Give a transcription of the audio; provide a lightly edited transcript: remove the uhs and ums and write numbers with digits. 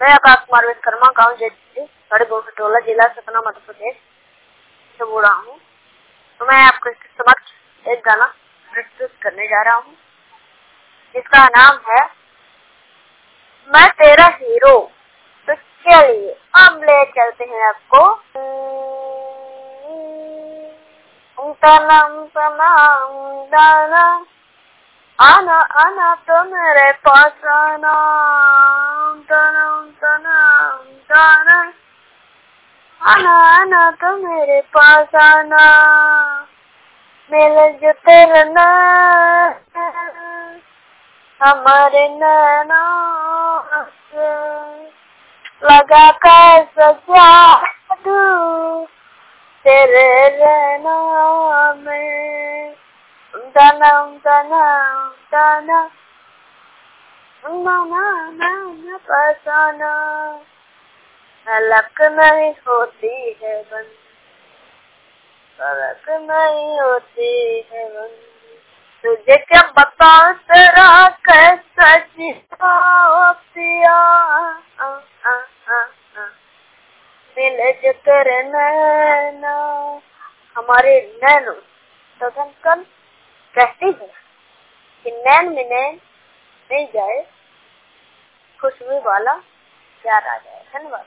मैं आकाश कुमार विश्वकर्मा, गाँव जेटी, गढ़गोटोला, जिला सतना, मध्य प्रदेश से बोल रहा हूँ। तो मैं आपके समक्ष एक गाना प्रस्तुत करने जा रहा हूँ जिसका नाम है मैं तेरा हीरो। तो चलिए अब ले चलते हैं आपको तनम तनम दाना आना आना तो मेरे पास आना तनम तनम दाना आना आना तो मेरे पास आना मिले जो तेरा हमारे नैना लगा कर जादू तेरे रहना में तनम तनम तना ना पसाना लक नहीं होती है बंद फर्क नहीं होती है बंद तुझे क्या बताऊं तेरा कैसा जीवा पिया मिले जो तेरे नैना हमारे नैनो तगन कहती है कि नैन में नैन नहीं जाए खुशबू वाला प्यार आ जाए। धन्यवाद।